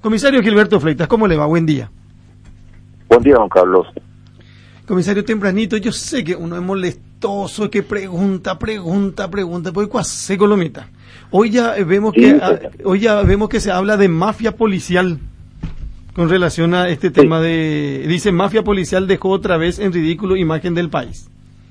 Comisario Gilberto Fleitas, ¿cómo le va? Buen día. Buen día, don Carlos. Comisario, tempranito, yo sé que uno es molestoso, que pregunta, porque cuase colomita. Hoy ya vemos que se habla de mafia policial con relación a este tema de, dice, mafia policial dejó otra vez en ridículo imagen del país.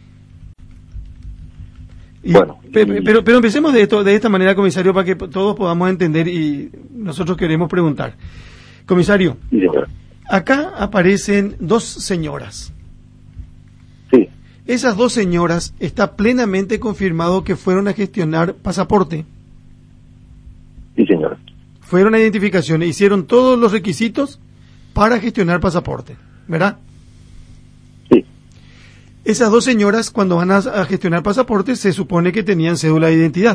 Pero empecemos de esta manera, comisario, para que todos podamos entender y nosotros queremos preguntar. Comisario, acá aparecen dos señoras. Sí. Esas dos señoras está plenamente confirmado que fueron a gestionar pasaporte. Sí, señora. Fueron a identificaciones, hicieron todos los requisitos para gestionar pasaporte, ¿verdad? Sí. Esas dos señoras, cuando van a gestionar pasaporte, se supone que tenían cédula de identidad.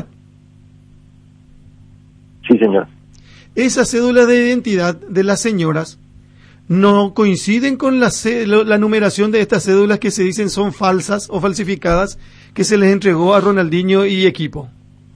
Sí, señor. Esa cédula de identidad de las señoras no coinciden con la numeración de estas cédulas que se dicen son falsas o falsificadas que se les entregó a Ronaldinho y equipo.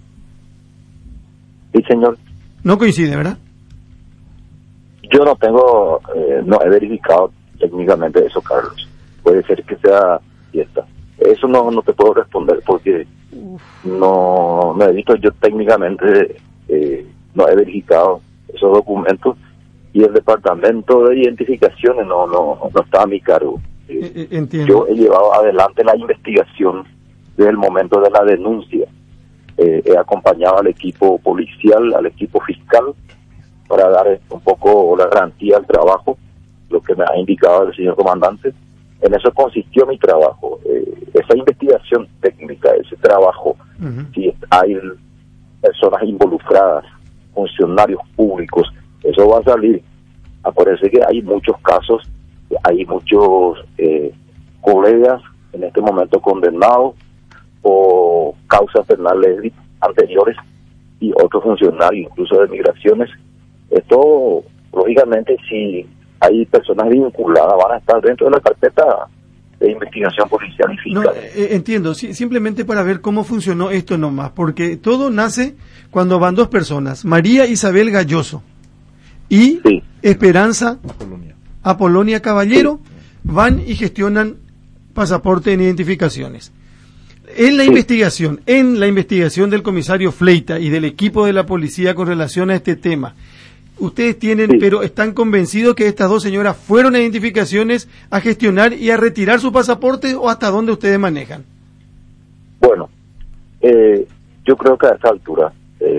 Sí, señor. No coincide, ¿verdad? Yo no he verificado técnicamente eso, Carlos. Puede ser que sea fiesta. Eso no te puedo responder porque no he visto yo técnicamente, no he verificado esos documentos y el departamento de identificaciones no está a mi cargo. Entiendo. Yo he llevado adelante la investigación desde el momento de la denuncia. He acompañado al equipo policial, al equipo fiscal, para dar un poco la garantía al trabajo, lo que me ha indicado el señor comandante. En eso consistió mi trabajo, esa investigación técnica, ese trabajo. Si hay personas involucradas, funcionarios públicos, eso va a salir. Acuérdense que hay muchos casos, hay muchos colegas en este momento condenados o causas penales anteriores y otros funcionarios, incluso de migraciones. Esto, lógicamente, si hay personas vinculadas, van a estar dentro de la carpeta de investigación policial y fiscal. No, entiendo, simplemente para ver cómo funcionó esto nomás, porque todo nace cuando van dos personas, María Isabel Galloso y Esperanza Apolonia Caballero, van y gestionan pasaporte en identificaciones. En la investigación del comisario Fleita y del equipo de la policía con relación a este tema, ustedes tienen, pero están convencidos que estas dos señoras fueron a identificaciones a gestionar y a retirar su pasaporte, o hasta dónde ustedes manejan. Bueno, yo creo que a esta altura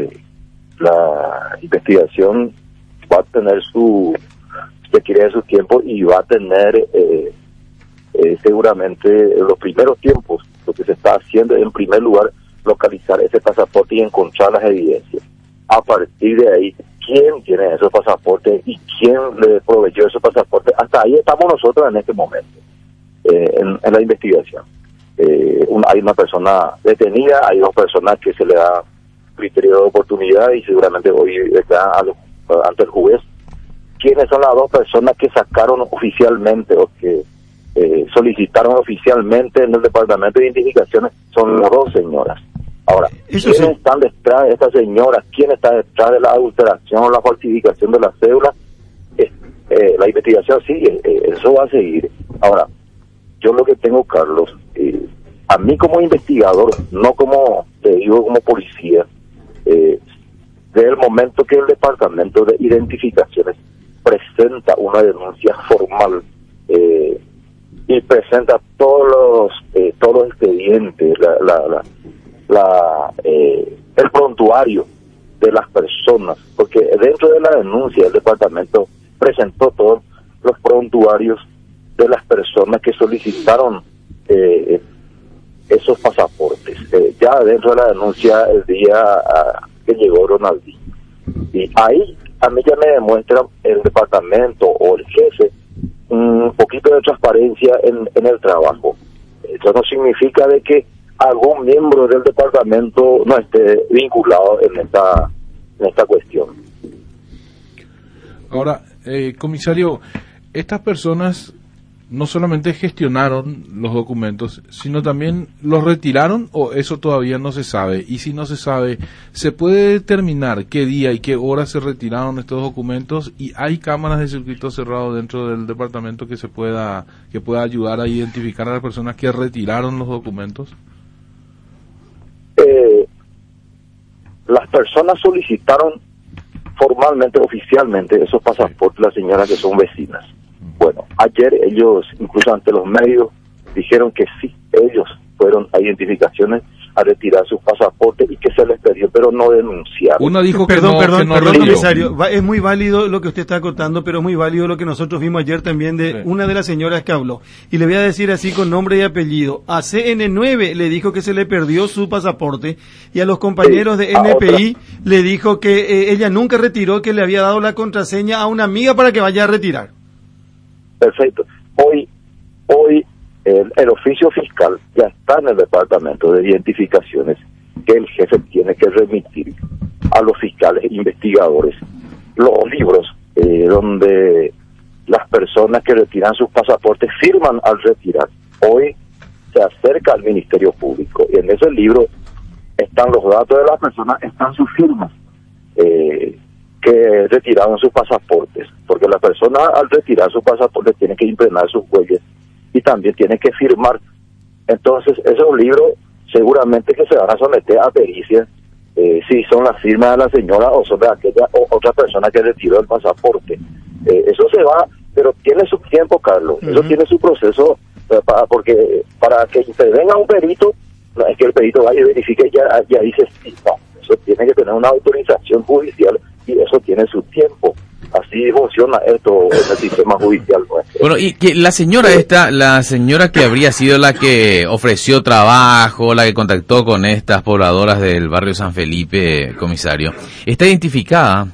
la investigación va a tener su tiempo y va a tener seguramente los primeros tiempos. Lo que se está haciendo en primer lugar, localizar ese pasaporte y encontrar las evidencias. A partir de ahí, ¿quién tiene esos pasaportes y quién le proveyó esos pasaportes? Hasta ahí estamos nosotros en este momento, en la investigación. Hay una persona detenida, hay dos personas que se le da criterio de oportunidad y seguramente hoy está ante el juez. ¿Quiénes son las dos personas que sacaron oficialmente o que solicitaron oficialmente en el departamento de identificaciones? Son las dos señoras. Ahora, ¿quiénes están detrás de estas señoras? ¿Quién está detrás de la adulteración o la falsificación de la cédula? La investigación sigue, eso va a seguir. Ahora, yo lo que tengo, Carlos, a mí como investigador, no como, te digo, como policía, desde el momento que el departamento de identificaciones presenta una denuncia formal y presenta todos los expedientes, el prontuario de las personas, porque dentro de la denuncia el departamento presentó todos los prontuarios de las personas que solicitaron esos pasaportes, ya dentro de la denuncia el día que llegó Ronaldinho. Y ahí a mí ya me demuestra el departamento o el jefe un poquito de transparencia en el trabajo. Eso no significa de que algún miembro del departamento no esté vinculado en esta cuestión. Ahora, comisario, estas personas no solamente gestionaron los documentos, sino también los retiraron, o eso todavía no se sabe. Y si no se sabe, ¿se puede determinar qué día y qué hora se retiraron estos documentos? ¿Y hay cámaras de circuito cerrado dentro del departamento que pueda ayudar a identificar a las personas que retiraron los documentos? Las personas solicitaron formalmente, oficialmente, esos pasaportes, las señoras que son vecinas. Bueno, ayer ellos, incluso ante los medios, dijeron que sí, ellos fueron a identificaciones a retirar sus pasaportes y que se les pidió, pero no denunciaron. Uno dijo que perdón, no comisario, es muy válido lo que usted está contando, pero es muy válido lo que nosotros vimos ayer también de una de las señoras que habló. Y le voy a decir así con nombre y apellido. A CN9 le dijo que se le perdió su pasaporte y a los compañeros de NPI le dijo que ella nunca retiró, que le había dado la contraseña a una amiga para que vaya a retirar. Perfecto. Hoy el oficio fiscal ya está en el departamento de identificaciones, que el jefe tiene que remitir a los fiscales e investigadores los libros donde las personas que retiran sus pasaportes firman al retirar. Hoy se acerca al Ministerio Público y en ese libro están los datos de las personas, están sus firmas que retiraron sus pasaportes, porque la persona al retirar su pasaporte tiene que impregnar sus huellas y también tiene que firmar. Entonces esos libros seguramente que se van a someter a pericia, si son las firmas de la señora o son de aquella o otra persona que retiró el pasaporte. Eso se va, pero tiene su tiempo, Carlos. Eso tiene su proceso, porque para que intervenga un perito, no es que el perito vaya y verifique ya dice sí, no, eso tiene que tener una autorización judicial y eso tiene su tiempo. Así funciona esto en el sistema judicial nuestro. Bueno, y que la señora la señora que habría sido la que ofreció trabajo, la que contactó con estas pobladoras del barrio San Felipe, comisario, ¿está identificada?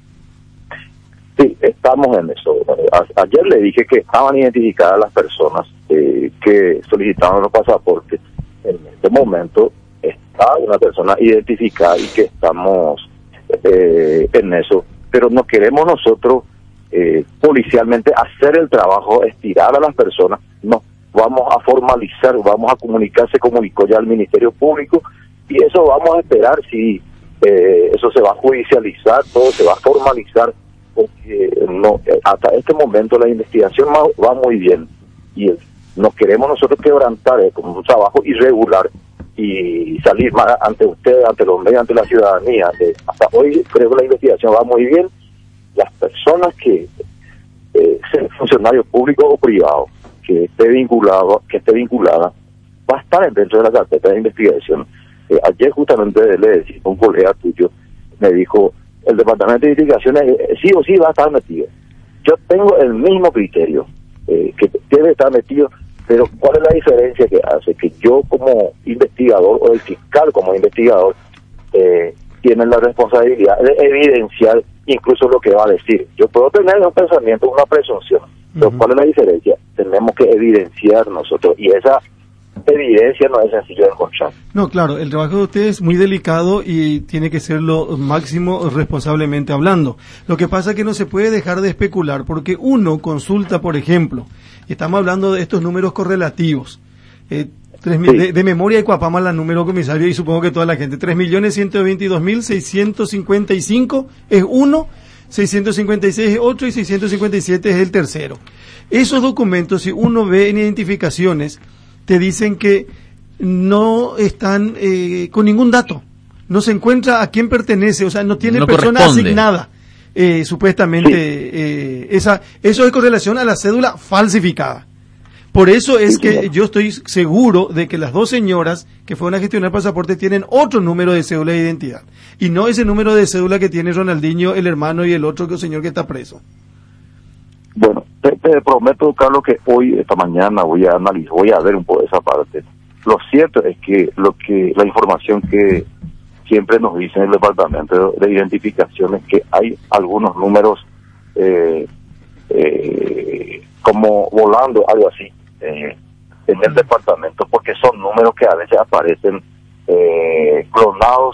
Sí, estamos en eso. Ayer le dije que estaban identificadas las personas que solicitaron los pasaportes. En este momento está una persona identificada y que estamos en eso. Pero no queremos nosotros policialmente hacer el trabajo, estirar a las personas, no, vamos a formalizar, vamos a comunicar, se comunicó ya al Ministerio Público y eso vamos a esperar si eso se va a judicializar, todo se va a formalizar, porque no, hasta este momento la investigación va muy bien y no queremos nosotros quebrantar como un trabajo irregular y salir más ante ustedes, ante los medios, ante la ciudadanía. Hasta hoy creo que la investigación va muy bien. Las personas que sean funcionarios públicos o privados, que esté vinculada, va a estar dentro de la carpeta de investigación. Ayer justamente le decía un colega tuyo, me dijo, el departamento de investigaciones sí o sí va a estar metido. Yo tengo el mismo criterio, que debe estar metido. Pero ¿cuál es la diferencia que hace? Que yo como investigador o el fiscal como investigador tienen la responsabilidad de evidenciar incluso lo que va a decir. Yo puedo tener un pensamiento, una presunción, pero ¿cuál es la diferencia? Tenemos que evidenciar nosotros y esa evidencia no es sencillo de encontrar. No, claro, el trabajo de usted es muy delicado y tiene que ser lo máximo responsablemente hablando. Lo que pasa es que no se puede dejar de especular porque uno consulta, por ejemplo, estamos hablando de estos números correlativos. De memoria y Cuapama la número, comisario, y supongo que toda la gente. 3.122.655 es uno, 656 es otro y 657 es el tercero. Esos documentos, si uno ve en identificaciones, te dicen que no están con ningún dato. No se encuentra a quién pertenece, o sea, no tiene persona asignada. Supuestamente, eso es con relación a la cédula falsificada. Por eso es que yo estoy seguro de que las dos señoras que fueron a gestionar pasaporte tienen otro número de cédula de identidad. Y no ese número de cédula que tiene Ronaldinho, el hermano y el otro señor que está preso. Bueno, te prometo, Carlos, que hoy, esta mañana, voy a ver un poco esa parte. Lo cierto es que la información que siempre nos dice en el departamento de identificación es que hay algunos números como volando, algo así, en el departamento, porque son números que a veces aparecen clonados,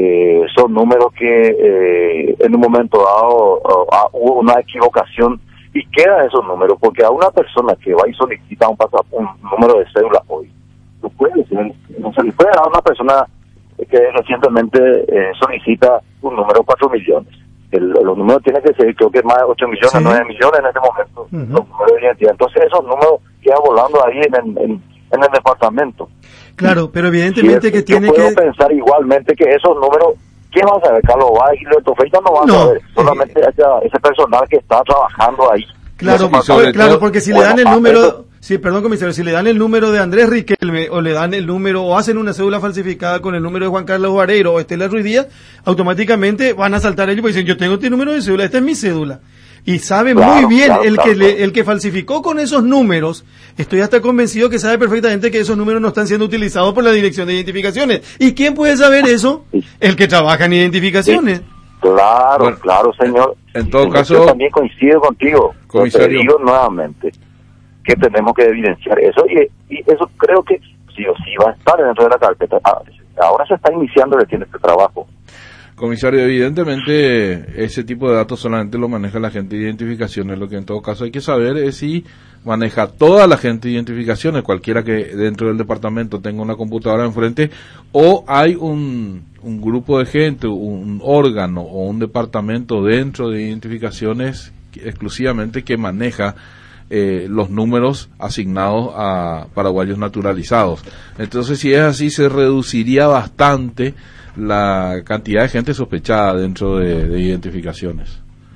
son números que en un momento dado hubo una equivocación y quedan esos números, porque a una persona que va y solicita un número de cédula hoy, no se le puede dar a una persona que recientemente solicita un número 4 millones. Los números tienen que ser, creo que más de 8 millones, 9 millones en este momento, los números de identidad. Entonces esos números quedan volando ahí en el departamento. Claro, pero evidentemente que tiene yo puedo pensar igualmente que esos números, ¿quién va a saber? Carlos Báez y Gilberto Feita no van a saber, solamente ese personal que está trabajando ahí. Claro, porque si le dan el número, perdón, comisario, si le dan el número de Andrés Riquelme o le dan el número o hacen una cédula falsificada con el número de Juan Carlos Vareiro o Estela Ruiz Díaz, automáticamente van a saltar ellos y dicen, yo tengo este número de cédula, esta es mi cédula. Y sabe muy bien el que falsificó con esos números, estoy hasta convencido que sabe perfectamente que esos números no están siendo utilizados por la Dirección de Identificaciones. ¿Y quién puede saber eso? El que trabaja en identificaciones. Sí. Claro, señor. En todo caso, yo también coincido contigo. Te digo nuevamente que tenemos que evidenciar eso y eso creo que sí o sí va a estar dentro de la carpeta. Ahora se está iniciando recién este trabajo. Comisario, evidentemente ese tipo de datos solamente lo maneja la gente de identificaciones. Lo que en todo caso hay que saber es si maneja toda la gente de identificaciones, cualquiera que dentro del departamento tenga una computadora enfrente, o hay un grupo de gente, un órgano o un departamento dentro de identificaciones exclusivamente que maneja los números asignados a paraguayos naturalizados. Entonces, si es así, se reduciría bastante la cantidad de gente sospechada dentro de identificaciones.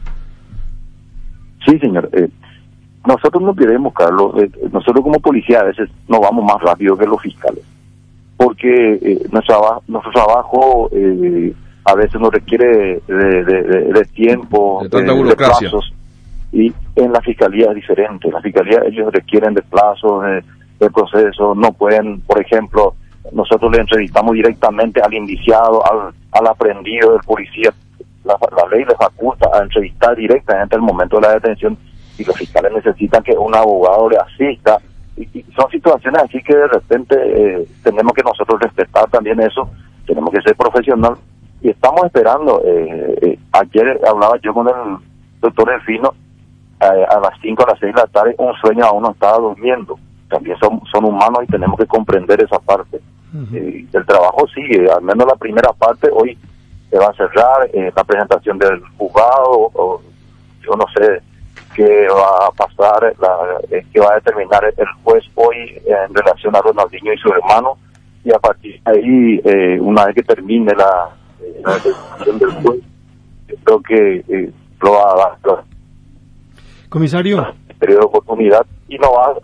Sí, señor. Nosotros no queremos, Carlos, nosotros como policía a veces no vamos más rápido que los fiscales, porque nuestro trabajo a veces nos requiere de tiempo, de tanta burocracia. De plazos, y en la fiscalía es diferente. La fiscalía, ellos requieren de plazos, de procesos, no pueden, por ejemplo, nosotros le entrevistamos directamente al indiciado, al aprendido del policía. La ley le faculta a entrevistar directamente al momento de la detención, y los fiscales necesitan que un abogado le asista, y son situaciones así que de repente tenemos que nosotros respetar también eso, tenemos que ser profesional, y estamos esperando. Ayer hablaba yo con el doctor Delfino, a las 5 a las 6 de la tarde, un sueño aún no estaba durmiendo. También son humanos y tenemos que comprender esa parte. El trabajo sigue, al menos la primera parte hoy se va a cerrar, la presentación del juzgado, o yo no sé qué va a pasar, qué va a determinar el juez hoy en relación a Ronaldinho y su hermano, y a partir de ahí, una vez que termine la decisión del juez, creo que lo va a dar. Comisario, periodo de oportunidad, y nos vamos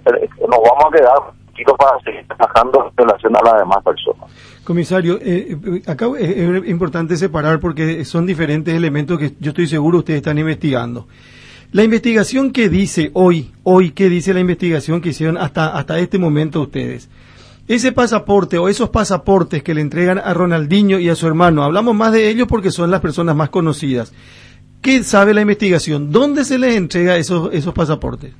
a quedar tranquilos para seguir trabajando en relación a las demás personas. Comisario, acá es importante separar porque son diferentes elementos que yo estoy seguro ustedes están investigando. La investigación que dice hoy, ¿qué dice la investigación que hicieron hasta este momento ustedes? Ese pasaporte o esos pasaportes que le entregan a Ronaldinho y a su hermano, hablamos más de ellos porque son las personas más conocidas. ¿Qué sabe la investigación? ¿Dónde se les entrega esos pasaportes?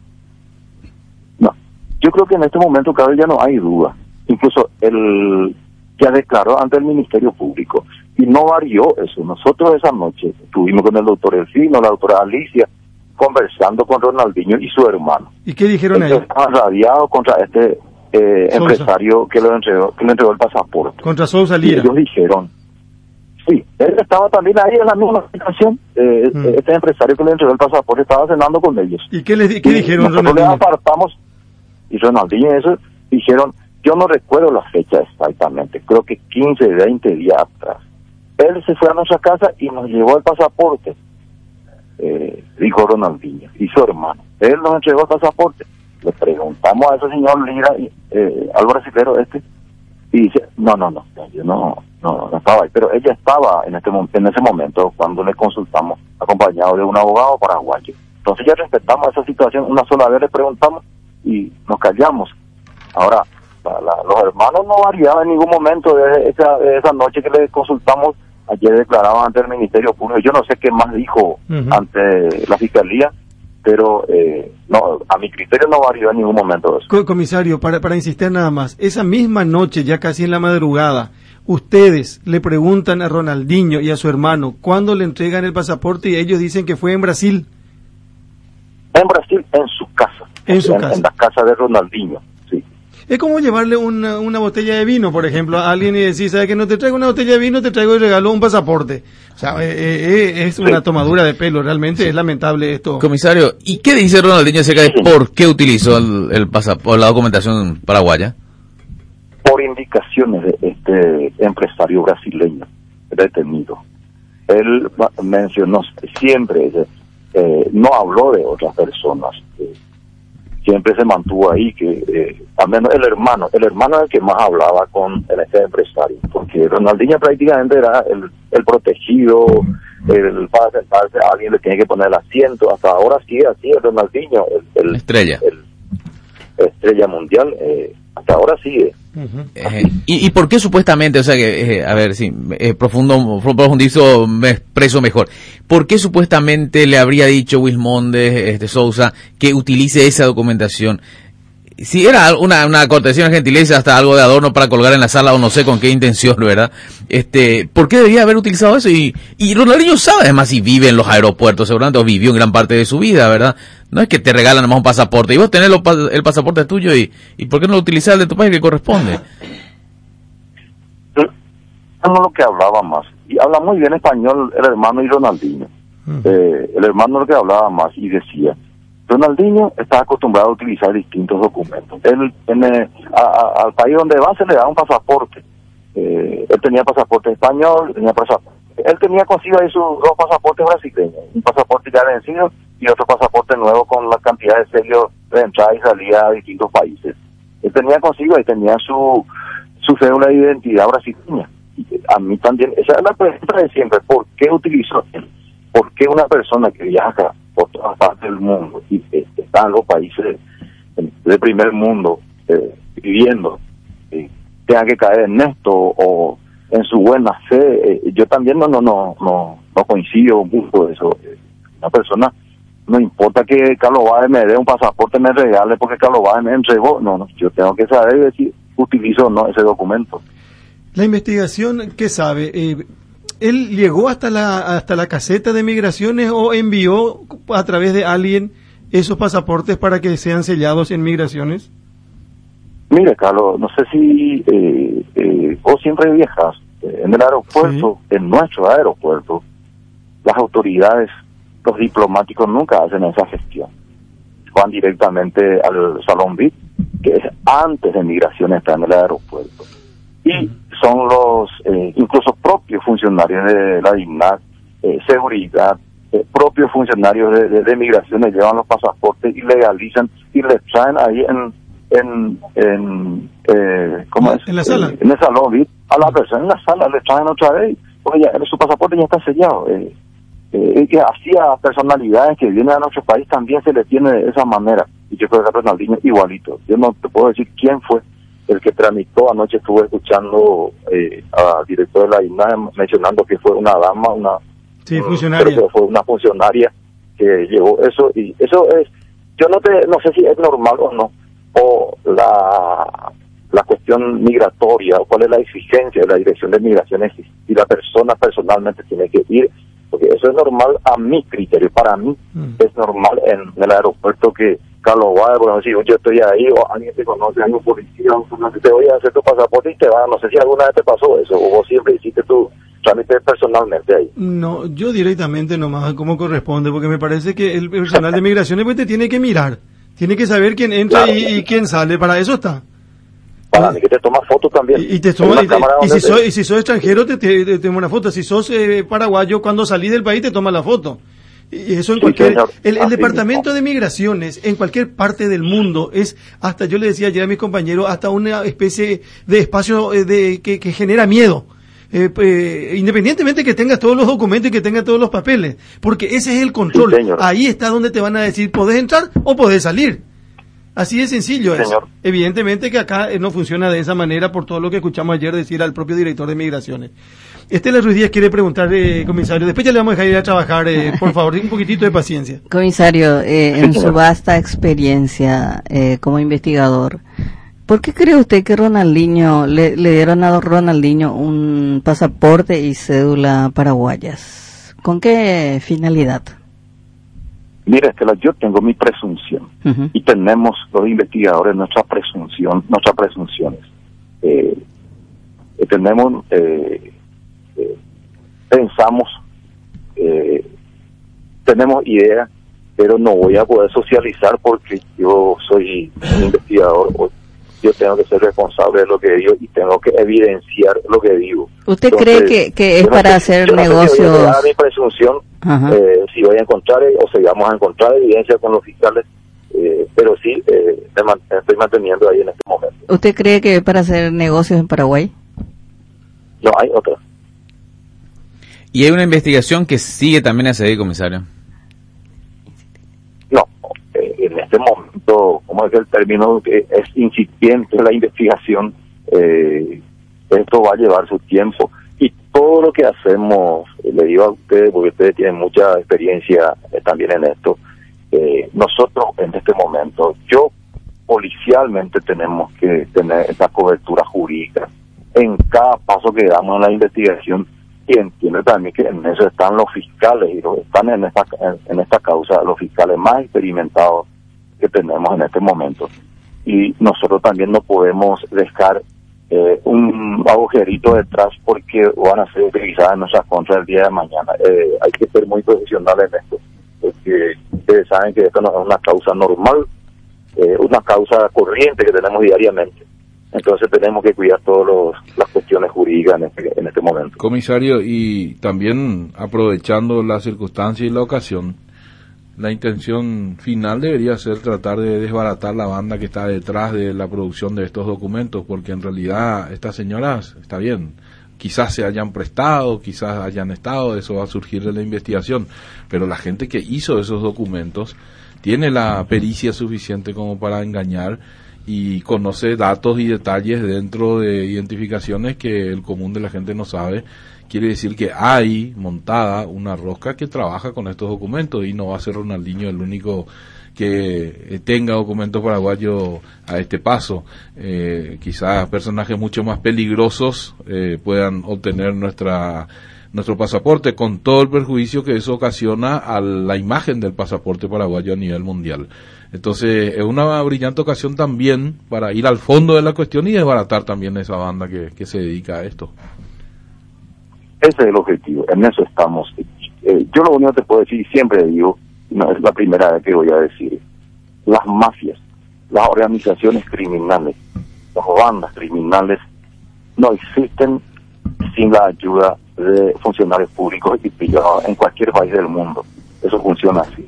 No, yo creo que en este momento, Carlos, ya no hay duda. Incluso él ya declaró ante el Ministerio Público y no varió eso. Nosotros esa noche estuvimos con el doctor Elfino, la doctora Alicia, conversando con Ronaldinho y su hermano. ¿Y qué dijeron ellos? Estaban radiados contra este empresario que le entregó el pasaporte. Contra Sousa Lira. Y ellos dijeron, sí, él estaba también ahí en la misma situación. Este empresario que le entregó el pasaporte estaba cenando con ellos. ¿Y qué dijeron nosotros Ronaldinho? Le apartamos, y Ronaldinho y eso dijeron, yo no recuerdo la fecha exactamente, creo que 15, 20 días atrás. Él se fue a nuestra casa y nos llevó el pasaporte, dijo Ronaldinho y su hermano. Él nos entregó el pasaporte. Le preguntamos a ese señor Lira, al brasilero y dice, no, yo no estaba ahí, pero ella estaba en ese momento cuando le consultamos, acompañado de un abogado paraguayo. Entonces ya respetamos esa situación, una sola vez le preguntamos y nos callamos. Ahora, los hermanos no variaban en ningún momento de esa noche que le consultamos. Ayer declaraban ante el Ministerio Público, yo no sé qué más dijo ante la Fiscalía, pero no, a mi criterio no varió en ningún momento eso. Comisario, para insistir nada más, esa misma noche, ya casi en la madrugada, ustedes le preguntan a Ronaldinho y a su hermano cuándo le entregan el pasaporte y ellos dicen que fue en Brasil. En Brasil, en su casa. En la casa de Ronaldinho, sí. Es como llevarle una botella de vino, por ejemplo, a alguien y decir, ¿sabes que no te traigo una botella de vino, te traigo de regalo un pasaporte? O sea, es una tomadura de pelo, realmente es lamentable esto. Comisario, ¿y qué dice Ronaldinho acerca de por qué utilizó el pasaporte, la documentación paraguaya? Por indicaciones de este empresario brasileño detenido. Él mencionó siempre, no habló de otras personas, siempre se mantuvo ahí, que al menos el hermano es el que más hablaba con este empresario, porque Ronaldinho prácticamente era el protegido, para sentarse alguien le tiene que poner el asiento, hasta ahora sigue así el Ronaldinho, el estrella mundial, hasta ahora sigue. Uh-huh. ¿Y por qué supuestamente, o sea que, a ver, sí, profundizo, me expreso mejor, ¿por qué supuestamente le habría dicho Wismonde, Sousa, que utilice esa documentación? Si era una cortesía, una gentileza, hasta algo de adorno para colgar en la sala, o no sé con qué intención, ¿verdad? ¿Por qué debería haber utilizado eso? Y Ronaldinho sabe, además, si vive en los aeropuertos, seguramente, o vivió en gran parte de su vida, ¿verdad? No es que te regalan nomás un pasaporte, y vos tenés el pasaporte tuyo, y ¿por qué no lo utilizás el de tu país que corresponde? No, lo que hablaba más, y habla muy bien español el hermano y Ronaldinho. El hermano lo que hablaba más, y decía, Ronaldinho está acostumbrado a utilizar distintos documentos. Él al país donde va se le da un pasaporte. Él tenía pasaporte español, él tenía consigo ahí sus dos pasaportes brasileños, un pasaporte ya vencido y otro pasaporte nuevo con la cantidad de sellos de entrada y salida a distintos países. Él tenía consigo ahí, tenía su cédula de identidad brasileña. Y a mí también, esa es la pregunta de siempre, ¿por qué utilizó él? ¿Por qué una persona que viaja por todas partes del mundo y está en los países de primer mundo viviendo, tenga que caer en esto o en su buena fe? Yo también no coincido mucho de eso. Una persona, no importa que Carlos Báez me dé un pasaporte, me regale porque Carlos Báez me entregó, no, yo tengo que saber si utilizo o no ese documento. La investigación, ¿qué sabe? ¿Él llegó hasta la caseta de migraciones o envió a través de alguien esos pasaportes para que sean sellados en migraciones? Mire, Carlos, no sé si vos siempre viajas en el aeropuerto, sí. En nuestro aeropuerto, las autoridades, los diplomáticos nunca hacen esa gestión. Van directamente al salón VIP, que es antes de migración, está en el aeropuerto. Y son los incluso propios funcionarios de la DINAC, seguridad, propios funcionarios de migraciones llevan los pasaportes y legalizan y les traen ahí ¿cómo es? En la sala. En el salón VIP, a la persona en la sala le traen otra vez, porque ya su pasaporte ya está sellado. Que así a personalidades que vienen a nuestro país también se le tiene de esa manera, y yo creo que a Ronaldinho igualito. Yo no te puedo decir quién fue el que tramitó. Anoche estuve escuchando al director de la INAE mencionando que fue una dama, funcionaria. Creo que fue una funcionaria que llevó eso, y eso es, yo no sé si es normal o no, o la cuestión migratoria, o cuál es la exigencia de la Dirección de Migraciones, y la persona personalmente tiene que ir, porque eso es normal a mi criterio. Para mí es normal en el aeropuerto que Carlos Báez, por ejemplo, si yo estoy ahí o alguien te conoce, hay un policía, te voy a hacer tu pasaporte y te va. No sé si alguna vez te pasó eso, o vos siempre hiciste tu trámite personalmente ahí. No, yo directamente nomás como corresponde, porque me parece que el personal de migraciones pues te tiene que mirar, tiene que saber quién entra, claro, y quién sale, para eso está. Para mí que te tomas fotos también. Y si sos extranjero te toma una foto, si sos paraguayo, cuando salís del país te toma la foto. Y eso en cualquier... El departamento de migraciones en cualquier parte del mundo es, hasta yo le decía ayer a mis compañeros, hasta una especie de espacio que genera miedo. Independientemente que tengas todos los documentos y que tengas todos los papeles, porque ese es el control. Sí, ahí está donde te van a decir, podés entrar o podés salir. Así de sencillo es. Evidentemente que acá no funciona de esa manera, por todo lo que escuchamos ayer decir al propio director de Migraciones. Estela Ruiz Díaz quiere preguntar, comisario, después ya le vamos a dejar ir a trabajar, por favor, un poquitito de paciencia. Comisario, en su vasta experiencia como investigador, ¿por qué cree usted que Ronaldinho le dieron a Ronaldinho un pasaporte y cédula paraguayas? ¿Con qué finalidad? Mira, Estela, yo tengo mi presunción y tenemos los investigadores nuestras presunciones. Pensamos, tenemos ideas, pero no voy a poder socializar porque yo soy un investigador. Yo tengo que ser responsable de lo que digo y tengo que evidenciar lo que digo. ¿Usted cree que es para hacer negocios? Si voy a dar mi presunción, si voy a encontrar o si vamos a encontrar evidencia con los fiscales, pero sí estoy manteniendo ahí en este momento. ¿Usted cree que es para hacer negocios en Paraguay? No, hay otra. Y hay una investigación que sigue también a seguir, comisario. No, en este momento, como es el término, es incipiente la investigación. Esto va a llevar su tiempo y todo lo que hacemos, le digo a ustedes porque ustedes tienen mucha experiencia también en esto, nosotros en este momento, policialmente tenemos que tener esa cobertura jurídica en cada paso que damos en la investigación, y entiende también que en eso están los fiscales y están en esta causa los fiscales más experimentados que tenemos en este momento, y nosotros también no podemos dejar un agujerito detrás porque van a ser utilizadas en nuestras contras el día de mañana. Hay que ser muy profesionales en esto, porque ustedes saben que esto no es una causa normal, una causa corriente que tenemos diariamente. Entonces tenemos que cuidar todas las cuestiones jurídicas en este momento. Comisario, y también aprovechando la circunstancia y la ocasión, la intención final debería ser tratar de desbaratar la banda que está detrás de la producción de estos documentos, porque en realidad estas señoras, está bien, quizás se hayan prestado, quizás hayan estado, eso va a surgir de la investigación, pero la gente que hizo esos documentos tiene la pericia suficiente como para engañar y conoce datos y detalles dentro de identificaciones que el común de la gente no sabe. Quiere decir que hay montada una rosca que trabaja con estos documentos, y no va a ser Ronaldinho el único que tenga documentos paraguayos a este paso. Quizás personajes mucho más peligrosos puedan obtener nuestro pasaporte, con todo el perjuicio que eso ocasiona a la imagen del pasaporte paraguayo a nivel mundial. Entonces es una brillante ocasión también para ir al fondo de la cuestión y desbaratar también esa banda que se dedica a esto. Ese es el objetivo, en eso estamos. Yo lo único que te puedo decir, y siempre digo, no es la primera vez que voy a decir, las mafias, las organizaciones criminales, las bandas criminales no existen sin la ayuda de funcionarios públicos y privados en cualquier país del mundo. Eso funciona así.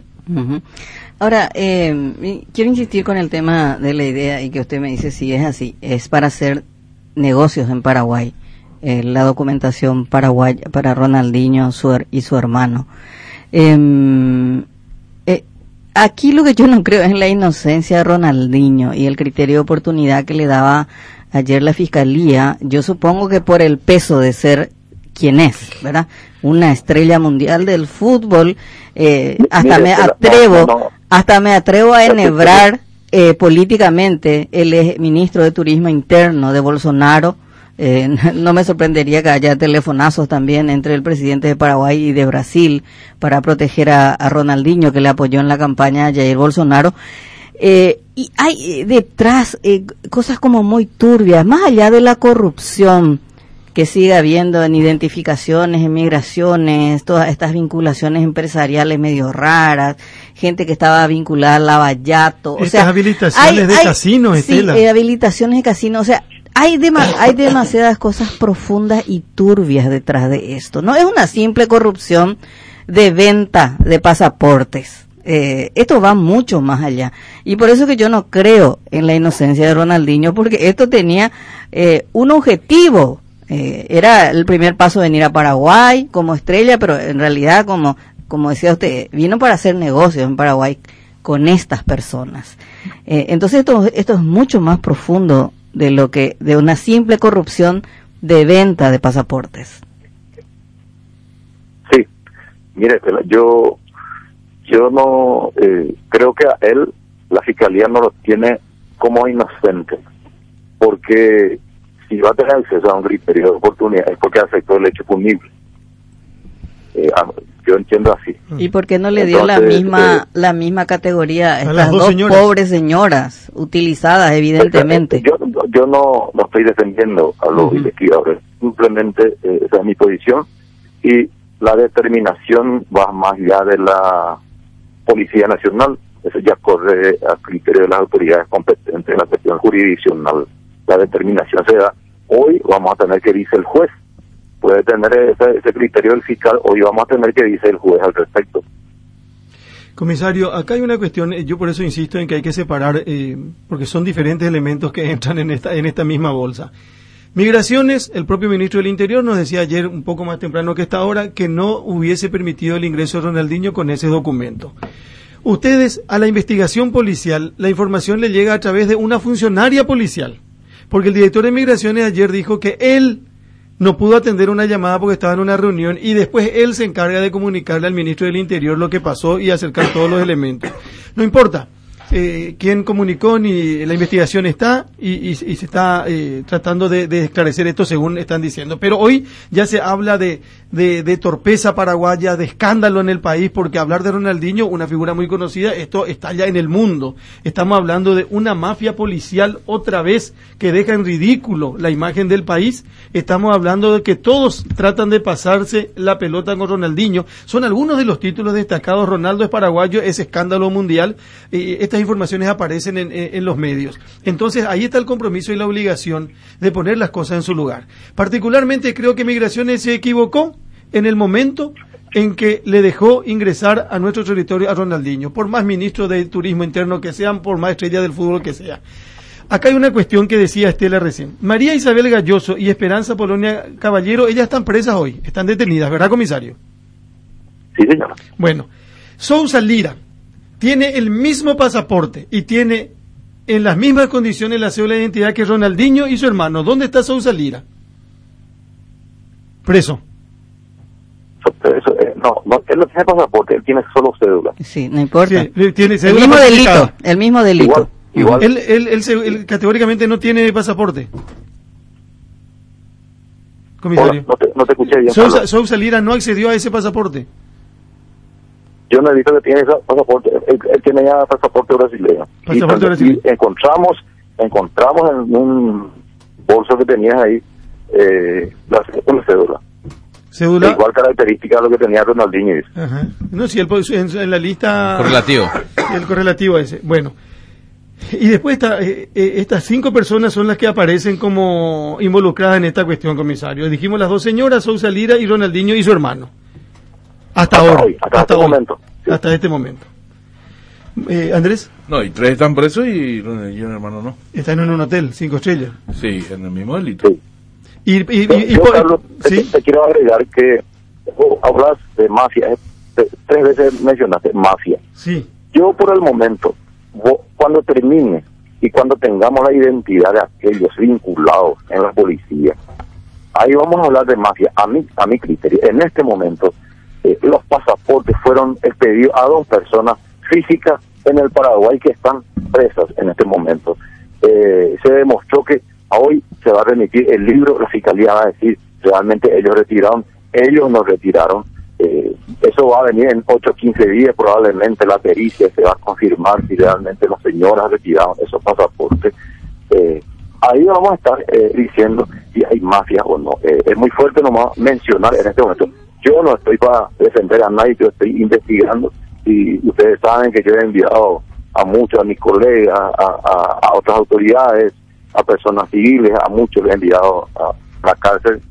Ahora, quiero insistir con el tema de la idea y que usted me dice si es así, es para hacer negocios en Paraguay. La documentación paraguaya para Ronaldinho y su hermano. Aquí lo que yo no creo es en la inocencia de Ronaldinho y el criterio de oportunidad que le daba ayer la fiscalía. Yo supongo que por el peso de ser quien es, ¿verdad? Una estrella mundial del fútbol, hasta me atrevo a enhebrar políticamente el ministro de Turismo Interno de Bolsonaro. No me sorprendería que haya telefonazos también entre el presidente de Paraguay y de Brasil para proteger a Ronaldinho, que le apoyó en la campaña a Jair Bolsonaro. Y hay detrás cosas como muy turbias, más allá de la corrupción que sigue habiendo en identificaciones, en migraciones, todas estas vinculaciones empresariales medio raras, gente que estaba vinculada al lavallato. Estas habilitaciones de casinos, Estela. Sí, habilitaciones de casinos, o sea, hay demasiadas cosas profundas y turbias detrás de esto. No es una simple corrupción de venta de pasaportes. Esto va mucho más allá. Y por eso que yo no creo en la inocencia de Ronaldinho, porque esto tenía un objetivo. Era el primer paso venir a Paraguay como estrella, pero en realidad, como decía usted, vino para hacer negocios en Paraguay con estas personas. Entonces esto es mucho más profundo de una simple corrupción de venta de pasaportes. Sí, mire, yo no creo que a él la fiscalía no lo tiene como inocente, porque si va a tener acceso a un criterio de oportunidad es porque aceptó el hecho punible. yo entiendo así. ¿Y por qué no le dio Entonces, la misma categoría a las estas dos dos señoras. pobres señoras, utilizadas evidentemente? Yo no estoy defendiendo a los investigadores, simplemente esa es mi posición, y la determinación va más allá de la Policía Nacional. Eso ya corre a criterio de las autoridades competentes en la cuestión jurisdiccional. La determinación se da. Hoy vamos a tener que dice el juez. Puede tener ese criterio del fiscal. Hoy vamos a tener que dice el juez al respecto. Comisario, acá hay una cuestión, yo por eso insisto en que hay que separar, porque son diferentes elementos que entran en esta misma bolsa. Migraciones, el propio ministro del Interior nos decía ayer, un poco más temprano que esta hora, que no hubiese permitido el ingreso de Ronaldinho con ese documento. Ustedes, a la investigación policial, la información le llega a través de una funcionaria policial, porque el director de Migraciones ayer dijo que él no pudo atender una llamada porque estaba en una reunión y después él se encarga de comunicarle al ministro del Interior lo que pasó y acercar todos los elementos. No importa quién comunicó, ni la investigación está y se está tratando de esclarecer esto según están diciendo. Pero hoy ya se habla de torpeza paraguaya, de escándalo en el país, porque hablar de Ronaldinho, una figura muy conocida, esto está ya en el mundo. Estamos hablando de una mafia policial otra vez que deja en ridículo la imagen del país. Estamos hablando de que todos tratan de pasarse la pelota con Ronaldinho. Son algunos de los títulos destacados. Ronaldo es paraguayo, es escándalo mundial. Estas informaciones aparecen en los medios. Entonces ahí está el compromiso y la obligación de poner las cosas en su lugar. Particularmente creo que Migraciones se equivocó en el momento en que le dejó ingresar a nuestro territorio a Ronaldinho, por más ministro de Turismo Interno que sean, por más estrella del fútbol que sea. Acá hay una cuestión que decía Estela recién. María Isabel Galloso y Esperanza Polonia Caballero, ellas están presas hoy, están detenidas, ¿verdad, comisario? Sí, señora. Bueno, Sousa Lira tiene el mismo pasaporte y tiene en las mismas condiciones la cédula de identidad que Ronaldinho y su hermano. ¿Dónde está Sousa Lira? Preso. No, él no tiene pasaporte, él tiene solo cédula. Sí, no importa. Sí, tiene el mismo delito, el mismo delito. Igual. Él categóricamente no tiene pasaporte. Comisario. Hola, no te escuché bien. Sousa Lira no accedió a ese pasaporte. Yo no he visto que tiene ese pasaporte, él tiene ya pasaporte brasileño. Pasaporte brasileño. Y encontramos en un bolso que tenías ahí una cédula. ¿Cédula? Igual característica de lo que tenía Ronaldinho. Ajá. No, sí, en la lista... Correlativo. El correlativo ese. Bueno. Y después estas 5 personas son las que aparecen como involucradas en esta cuestión, comisario. Dijimos las 2 señoras, Sousa Lira y Ronaldinho y su hermano. Hasta ahora. Hasta este momento. Sí. Hasta este momento. Andrés. No, y 3 están presos y el hermano no. Están en un hotel, 5 estrellas. Sí, en el mismo delito. Sí. Carlos, ¿sí? te quiero agregar que hablas de mafia, 3 veces mencionaste mafia. Sí. Yo por el momento, cuando termine y cuando tengamos la identidad de aquellos vinculados en la policía, ahí vamos a hablar de mafia. A mi criterio, en este momento, los pasaportes fueron expedidos a 2 personas físicas en el Paraguay que están presas en este momento. Se demostró que hoy se va a remitir el libro, la fiscalía va a decir realmente ellos nos retiraron. Eso va a venir en 8 o 15 días, probablemente la pericia se va a confirmar si realmente las señoras retiraron esos pasaportes. Ahí vamos a estar diciendo si hay mafia o no. Es muy fuerte nomás mencionar en este momento. Yo no estoy para defender a nadie, yo estoy investigando y ustedes saben que yo he enviado a muchos, a mis colegas, a otras autoridades, a personas civiles, a muchos les he enviado a la cárcel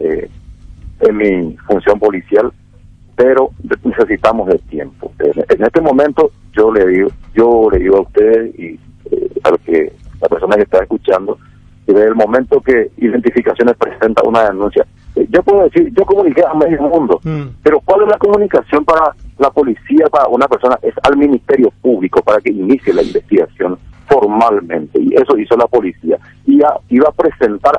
en mi función policial, pero necesitamos el tiempo. En este momento yo le digo a ustedes y a la persona que está escuchando, que desde el momento que Identificaciones presenta una denuncia, yo puedo decir, yo comuniqué a medio mundo, pero ¿cuál es la comunicación para la policía, para una persona? Es al Ministerio Público para que inicie la investigación formalmente, y eso hizo la policía. Y iba a presentar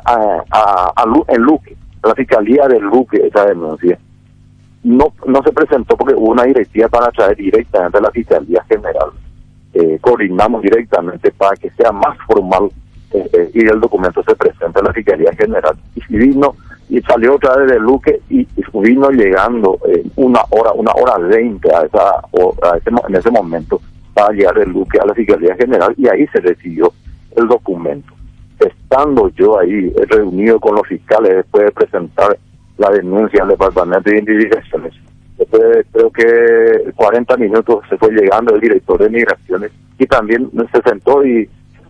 en Luque, a la Fiscalía de Luque, esa denuncia. No se presentó porque hubo una directiva para traer directamente a la Fiscalía General. Coordinamos directamente para que sea más formal y el documento se presente a la Fiscalía General. Y si vino y salió otra vez de Luque y vino llegando una hora 20 en ese momento para llegar de Luque a la Fiscalía General, y ahí se recibió el documento. Estando yo ahí reunido con los fiscales después de presentar la denuncia al Departamento de Identificaciones, después de, creo que 40 minutos se fue llegando el director de Migraciones y también se sentó y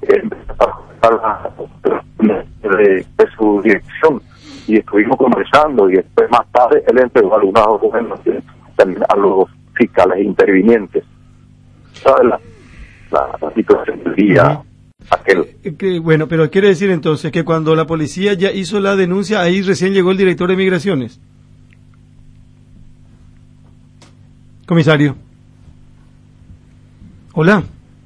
de su dirección, y estuvimos conversando, y después más tarde él entregó algunas documentaciones también a los fiscales intervinientes. ¿Sabe la situación del día aquel? Bueno, pero quiere decir entonces que cuando la policía ya hizo la denuncia, ahí recién llegó el director de Migraciones. Comisario. Hola.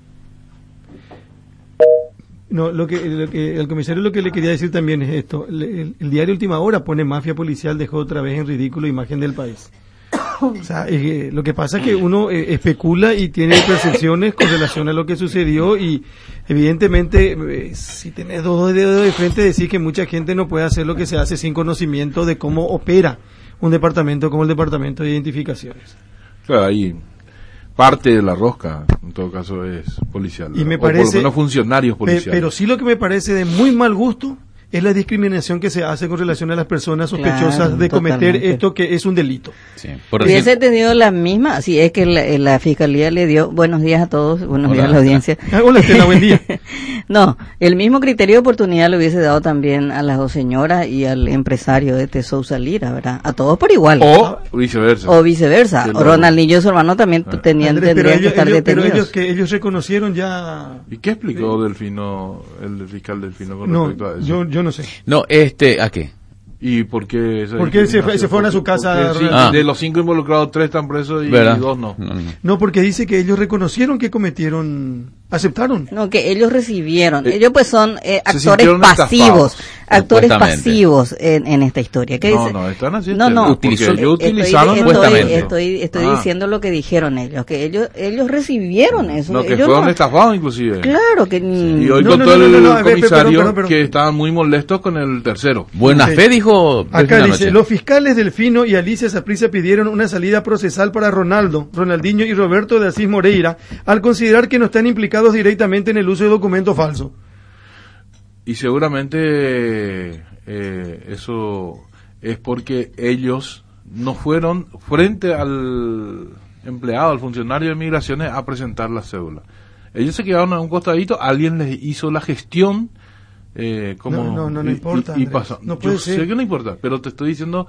No, el comisario lo que le quería decir también es esto. El diario Última Hora pone mafia policial, dejó otra vez en ridículo imagen del país. O sea, lo que pasa es que uno especula y tiene percepciones con relación a lo que sucedió, y evidentemente si tenés dos dedos de frente, decís que mucha gente no puede hacer lo que se hace sin conocimiento de cómo opera un departamento como el Departamento de Identificaciones. Claro, ahí parte de la rosca, en todo caso, es policial. Y me o por parece, lo menos funcionarios policiales. Pero sí, lo que me parece de muy mal gusto es la discriminación que se hace con relación a las personas sospechosas de cometer totalmente. esto, que es un delito. Sí, Hubiese tenido la misma, si es que la Fiscalía le dio buenos días a todos, buenos días a la audiencia. Hola, Estela, buen día. No, el mismo criterio de oportunidad le hubiese dado también a las dos señoras y al empresario de Sousa Lira, ¿verdad? A todos por igual. O viceversa. O viceversa. Ronaldinho y su hermano también tendrían que estar detenidos. Pero ellos reconocieron ya. ¿Y qué explicó Delfino, el fiscal Delfino, con No, respecto a eso? yo no sé. No, ¿a qué? ¿Y por qué? ¿Por qué se fueron a su casa? Sí, de los 5 involucrados, 3 están presos y ¿verdad? 2 no. No, porque dice que ellos reconocieron que cometieron, aceptaron. No, que ellos recibieron. Ellos pues son actores sintieron pasivos. estafados, Actores supuestamente. pasivos en esta historia. ¿Qué dice? No, están haciendo. No, Ellos utilizaron estoy diciendo lo que dijeron ellos, que ellos recibieron eso. No, que ellos fueron estafados inclusive. Claro que ni... Y hoy No, contó el comisario pero. que estaban muy molestos con el tercero. Buena Sí. fe, dijo. Acá Delfino dice, anoche. los fiscales Delfino y Alicia Saprissa pidieron una salida procesal para Ronaldinho y Roberto de Asís Moreira, al considerar que no están implicados directamente en el uso de documentos falsos. Y seguramente eso es porque ellos no fueron frente al empleado, al funcionario de migraciones, a presentar la cédula. Ellos se quedaron a un costadito, alguien les hizo la gestión. No importa, y Andrés, pasó. no puede Yo ser. sé que no importa, pero te estoy diciendo,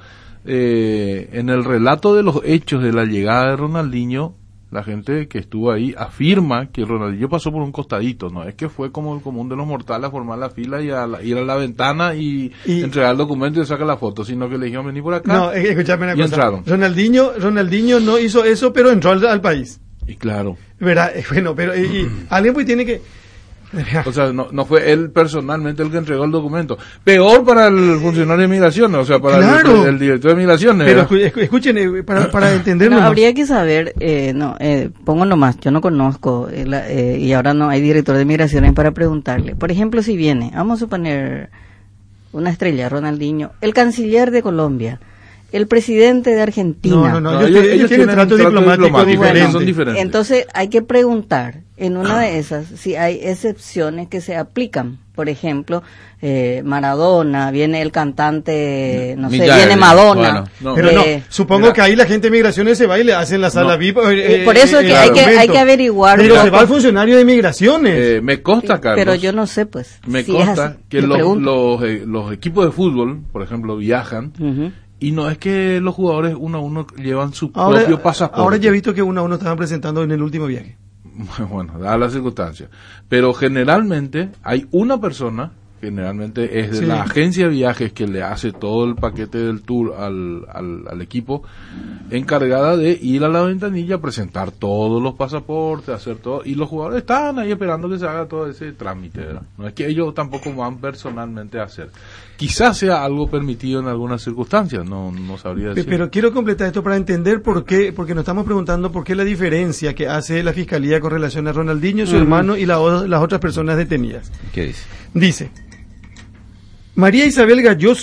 en el relato de los hechos de la llegada de Ronaldinho, la gente que estuvo ahí afirma que Ronaldinho pasó por un costadito, no es que fue como el común de los mortales a formar la fila y ir a la ventana y entregar el documento y sacar la foto, sino que le dijeron venir por acá. No, escúchame una y cosa. entraron. Ronaldinho no hizo eso, pero entró al país. Y claro. ¿Verdad? Bueno, pero y alguien pues tiene que... O sea, no fue él personalmente el que entregó el documento. Peor para el funcionario de migraciones, o sea, para Claro. el director de migraciones. Pero ¿verdad? escuchen, para entenderlo No, más. habría que saber, pongo nomás, yo no conozco y ahora no hay director de migraciones para preguntarle. Por ejemplo, si viene, vamos a suponer una estrella, Ronaldinho, el canciller de Colombia, el presidente de Argentina. No, ellos tienen trato diplomático diferente. Son diferentes. Entonces hay que preguntar en una de esas si hay excepciones que se aplican. Por ejemplo, Maradona, viene el cantante, no sé, Millar, viene Madonna. bueno, no. Pero no, Eh, supongo mira. que ahí la gente de migraciones se va y le hacen la sala No. VIP. por eso que hay que averiguar. Pero un se poco. va el funcionario de migraciones. Me consta, Carlos. Pero yo no sé, pues. Me si es consta así. que Le pregunto. los equipos de fútbol, por ejemplo, viajan. Ujú. Y no es que los jugadores uno a uno llevan su propio pasaporte. Ahora ya he visto que uno a uno estaban presentando en el último viaje. Bueno, dadas las circunstancias. Pero generalmente hay una persona, generalmente es de Sí. la agencia de viajes que le hace todo el paquete del tour al equipo, encargada de ir a la ventanilla, presentar todos los pasaportes, hacer todo. Y los jugadores están ahí esperando que se haga todo ese trámite, ¿verdad? No es que ellos tampoco van personalmente a hacer. Quizás sea algo permitido en algunas circunstancias, no sabría decir. Pero quiero completar esto para entender por qué, porque nos estamos preguntando por qué la diferencia que hace la Fiscalía con relación a Ronaldinho, su hermano y las otras personas detenidas. ¿Qué dice? Dice, María Isabel Galloso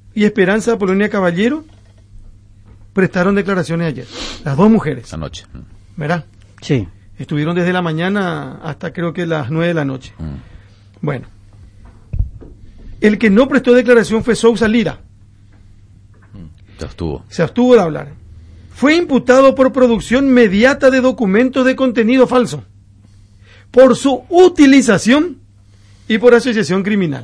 y Esperanza Apolonia Caballero prestaron declaraciones ayer. Las dos mujeres. Anoche. ¿Verdad? Sí. Estuvieron desde la mañana hasta creo que las 9 de la noche. Bueno. El que no prestó declaración fue Sousa Lira. Se abstuvo de hablar. Fue imputado por producción mediata de documentos de contenido falso, por su utilización y por asociación criminal.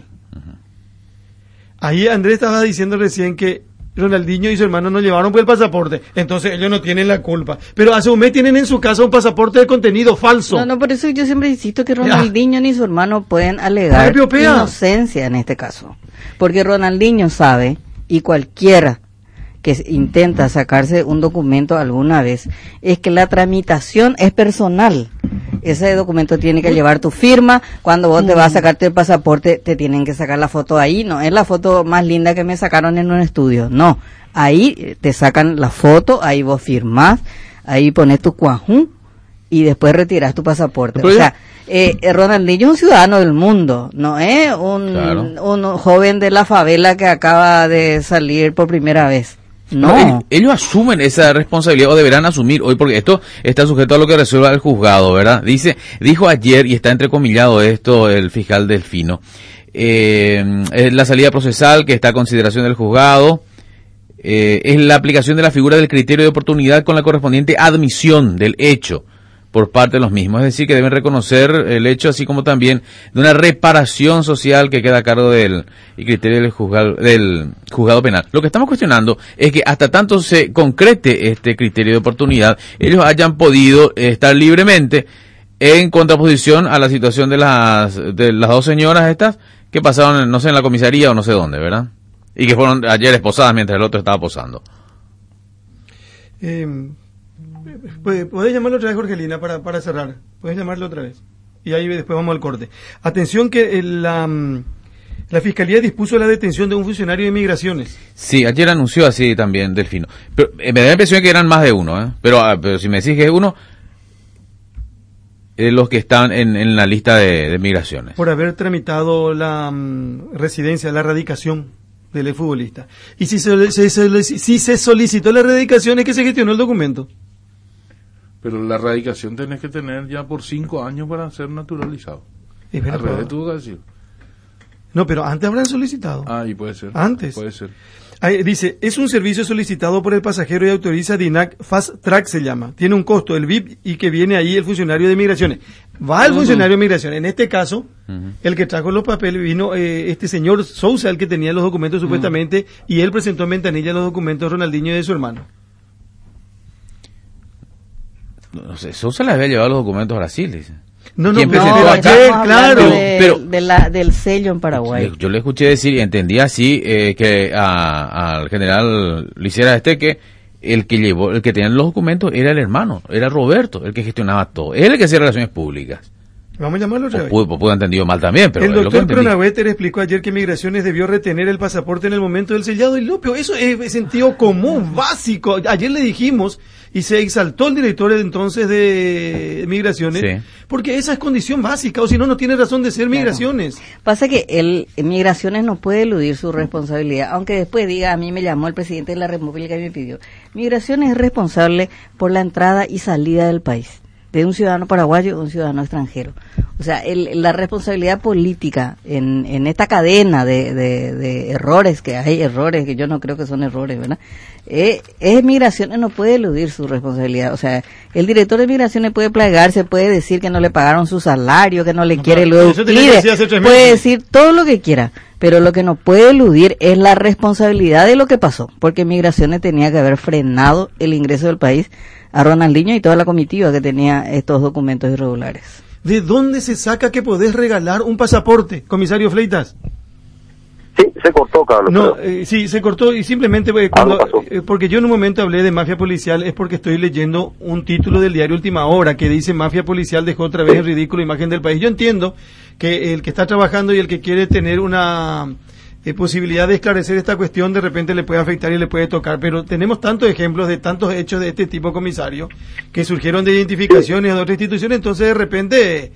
Ahí Andrés estaba diciendo recién que Ronaldinho y su hermano no llevaron por el pasaporte, entonces ellos no tienen la culpa. Pero hace un mes tienen en su casa un pasaporte de contenido falso. No, por eso yo siempre insisto que Ronaldinho ni su hermano pueden alegar inocencia en este caso. Porque Ronaldinho sabe, y cualquiera que intenta sacarse un documento alguna vez, es que la tramitación es personal. Ese documento tiene que llevar tu firma. Cuando vos te vas a sacarte el pasaporte, te tienen que sacar la foto ahí. No es la foto más linda que me sacaron en un estudio. No, ahí te sacan la foto, ahí vos firmás, ahí pones tu cuajú y después retiras tu pasaporte. Pero o sea, Ronaldinho es un ciudadano del mundo, no es un joven de la favela que acaba de salir por primera vez. No. Ellos asumen esa responsabilidad o deberán asumir hoy, porque esto está sujeto a lo que resuelva el juzgado, ¿verdad? Dijo ayer, y está entrecomillado esto, el fiscal Delfino, la salida procesal que está a consideración del juzgado, es la aplicación de la figura del criterio de oportunidad con la correspondiente admisión del hecho por parte de los mismos, es decir, que deben reconocer el hecho, así como también de una reparación social que queda a cargo del criterio del juzgado penal. Lo que estamos cuestionando es que hasta tanto se concrete este criterio de oportunidad, ellos hayan podido estar libremente en contraposición a la situación de las dos señoras estas que pasaron, no sé, en la comisaría o no sé dónde, ¿verdad? Y que fueron ayer esposadas mientras el otro estaba posando. Podés llamarlo otra vez, Jorgelina, para cerrar. Podés llamarlo otra vez. Y ahí después vamos al corte. Atención que la Fiscalía dispuso la detención de un funcionario de Migraciones. Sí, ayer anunció así también Delfino. Pero me da la impresión que eran más de uno, ¿eh? Pero si me decís que es uno, los que están en la lista de migraciones. Por haber tramitado la residencia, la radicación del futbolista. Y si se solicitó la radicación, es que se gestionó el documento. Pero la radicación tenés que tener ya por 5 años para ser naturalizado. Al revés tuvo que decir. No, pero antes habrán solicitado. Y puede ser. Antes. Puede ser. Ahí dice, es un servicio solicitado por el pasajero y autoriza DINAC Fast Track, se llama. Tiene un costo, el VIP, y que viene ahí el funcionario de migraciones. Va el funcionario de migraciones. En este caso, el que trajo los papeles vino este señor Sousa, el que tenía los documentos supuestamente, y él presentó en ventanilla los documentos de Ronaldinho y de su hermano. No sé, Sousa le había llevado los documentos a Brasil, dice. No, pero ayer, claro. Del sello en Paraguay. Yo le escuché decir y entendí así que al general Licera que el que tenía los documentos era el hermano, era Roberto, el que gestionaba todo. Él el que hacía relaciones públicas. Vamos a llamarlo otra vez. Pudo haber entendido mal también, pero el doctor Pronaveter explicó ayer que Migraciones debió retener el pasaporte en el momento del sellado y Lopio. Eso es sentido común, básico. Ayer le dijimos y se exaltó el director entonces de Migraciones, porque esa es condición básica, o si no, no tiene razón de ser Migraciones. Pasa que Migraciones no puede eludir su responsabilidad, aunque después diga, a mí me llamó el presidente de la República y me pidió. Migraciones es responsable por la entrada y salida del país, de un ciudadano paraguayo o un ciudadano extranjero. O sea, la responsabilidad política en esta cadena de errores, que hay errores, que yo no creo que son errores, ¿verdad? Migraciones no puede eludir su responsabilidad. O sea, el director de Migraciones puede plagarse, puede decir que no le pagaron su salario, que no le quiere luego puede decir todo lo que quiera, pero lo que no puede eludir es la responsabilidad de lo que pasó, porque Migraciones tenía que haber frenado el ingreso del país a Ronaldinho y toda la comitiva que tenía estos documentos irregulares. ¿De dónde se saca que podés regalar un pasaporte, comisario Fleitas? Sí, se cortó, Carlos. No, sí, se cortó y simplemente porque yo en un momento hablé de mafia policial es porque estoy leyendo un título del diario Última Hora que dice mafia policial dejó otra vez en ridículo imagen del país. Yo entiendo que el que está trabajando y el que quiere tener una posibilidad de esclarecer esta cuestión de repente le puede afectar y le puede tocar, pero tenemos tantos ejemplos de tantos hechos de este tipo, comisario, que surgieron de identificaciones de otras instituciones, entonces de repente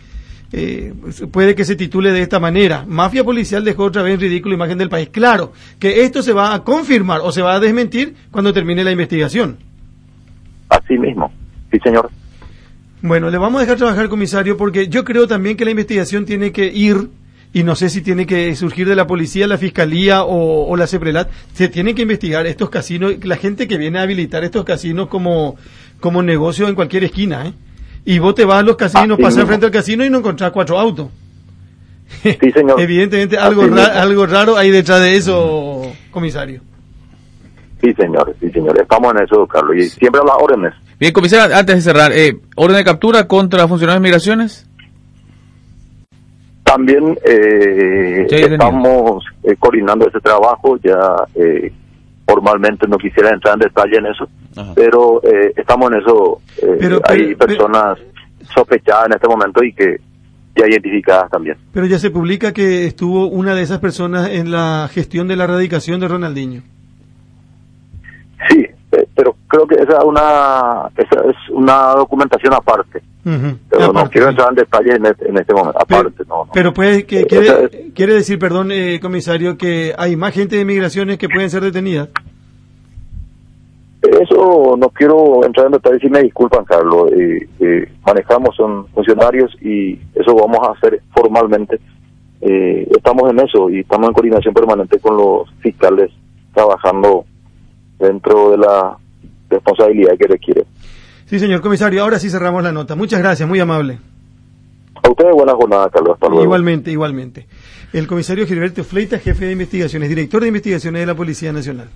puede que se titule de esta manera: mafia policial dejó otra vez en ridículo imagen del país. Claro que esto se va a confirmar o se va a desmentir cuando termine la investigación. Así mismo, sí señor. Bueno, le vamos a dejar trabajar, comisario, porque yo creo también que la investigación tiene que ir, y no sé si tiene que surgir de la policía, la fiscalía o la CEPRELAT. Se tiene que investigar estos casinos, la gente que viene a habilitar estos casinos como negocio en cualquier esquina, ¿eh? Y vos te vas a los casinos, pasas frente al casino y no encontrás 4 autos. Sí, señor. Evidentemente algo raro hay detrás de eso, comisario. Sí, señor. Estamos en eso, Carlos, y siempre a las órdenes. Bien, comisario, antes de cerrar, ¿orden de captura contra funcionarios de migraciones? También estamos coordinando ese trabajo, ya formalmente no quisiera entrar en detalle en eso. Ajá. Pero estamos en eso, hay personas sospechadas en este momento y que ya identificadas también. Pero ya se publica que estuvo una de esas personas en la gestión de la erradicación de Ronaldinho. Sí, pero creo que esa es una documentación aparte. Pero aparte, no quiero entrar en detalle en este momento, aparte. No. Pero quiere decir, perdón, comisario, que hay más gente de migraciones que pueden ser detenidas. Eso no quiero entrar en detalle, si me disculpan, Carlos. Manejamos, son funcionarios y eso vamos a hacer formalmente. Estamos en eso y estamos en coordinación permanente con los fiscales trabajando dentro de la responsabilidad que requiere. Sí, señor comisario, ahora sí cerramos la nota. Muchas gracias, muy amable. A ustedes buena jornada, Carlos. Hasta luego. Igualmente. El comisario Gilberto Fleitas, jefe de investigaciones, director de investigaciones de la Policía Nacional.